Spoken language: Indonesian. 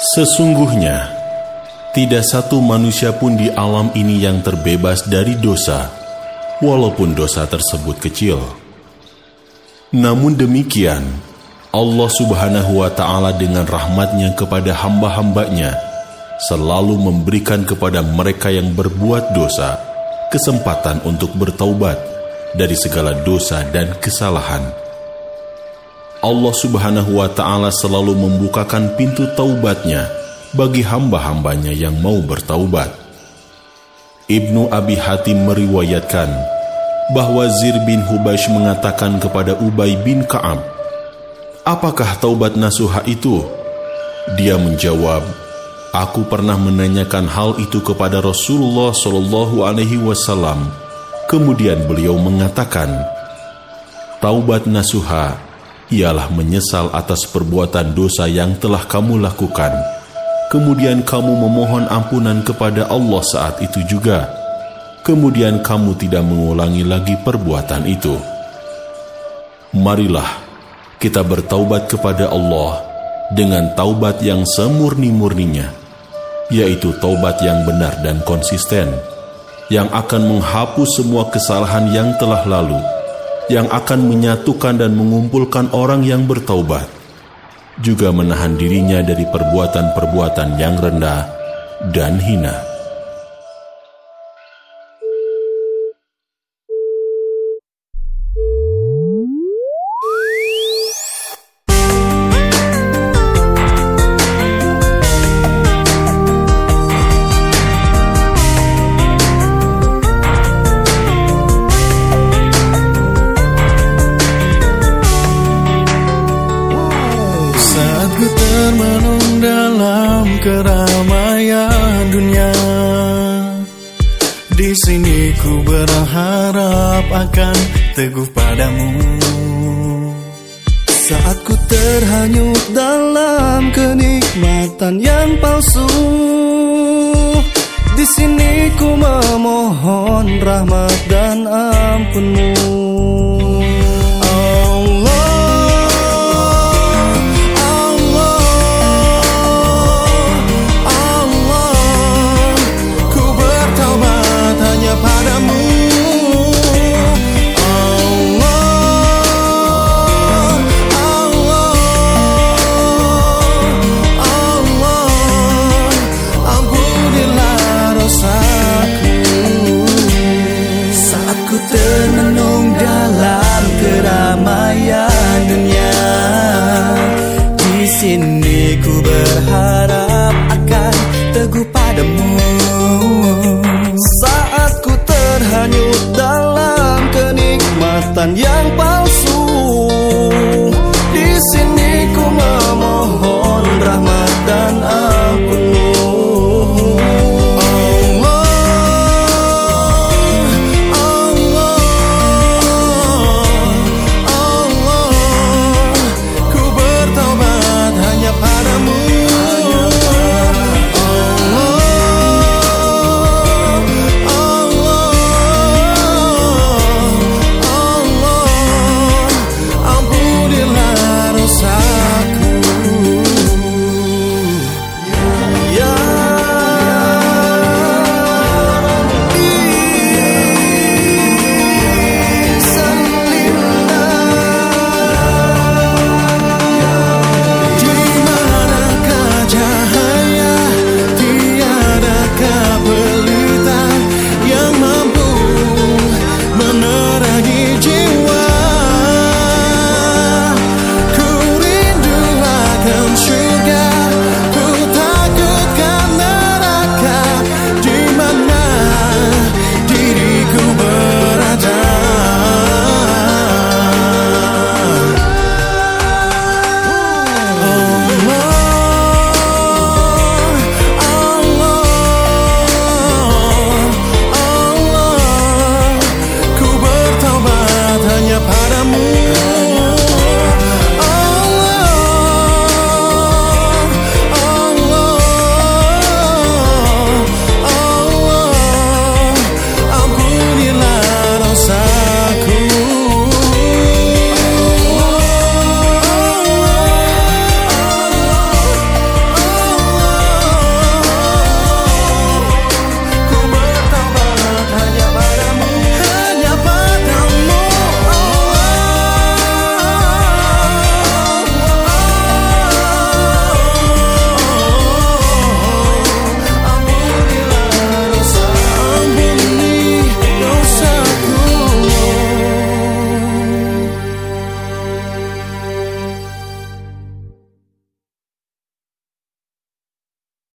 Sesungguhnya, tidak satu manusia pun di alam ini yang terbebas dari dosa, walaupun dosa tersebut kecil. Namun demikian, Allah Subhanahu wa Ta'ala dengan rahmatnya kepada hamba-hambanya selalu memberikan kepada mereka yang berbuat dosa kesempatan untuk bertaubat dari segala dosa dan kesalahan. Allah Subhanahu wa Ta'ala selalu membukakan pintu taubatnya bagi hamba-hambanya yang mau bertaubat. Ibnu Abi Hatim meriwayatkan bahwa Zir bin Hubaysh mengatakan kepada Ubay bin Ka'ab, "Apakah taubat nasuha itu?" Dia menjawab, "Aku pernah menanyakan hal itu kepada Rasulullah SAW. Kemudian beliau mengatakan, taubat nasuha ialah menyesal atas perbuatan dosa yang telah kamu lakukan. Kemudian kamu memohon ampunan kepada Allah saat itu juga. Kemudian kamu tidak mengulangi lagi perbuatan itu." Marilah kita bertaubat kepada Allah dengan taubat yang semurni-murninya, yaitu taubat yang benar dan konsisten, yang akan menghapus semua kesalahan yang telah lalu, yang akan menyatukan dan mengumpulkan orang yang bertaubat, juga menahan dirinya dari perbuatan-perbuatan yang rendah dan hina. Termenung dalam keramaian dunia, di sini ku berharap akan teguh padamu. Saat ku terhanyut dalam kenikmatan yang palsu, di sini ku memohon rahmat dan ampun-Mu.